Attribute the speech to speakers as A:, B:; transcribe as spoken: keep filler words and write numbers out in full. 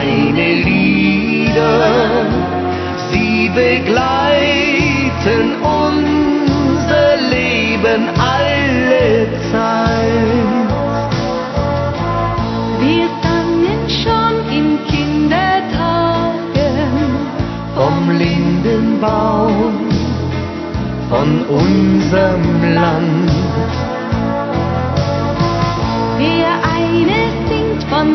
A: deine Lieder, sie begleiten unser Leben alle Zeit.
B: Wir sangen schon in Kindertagen
A: Vom Lindenbaum, von unserem Land.
B: Wer eines singt von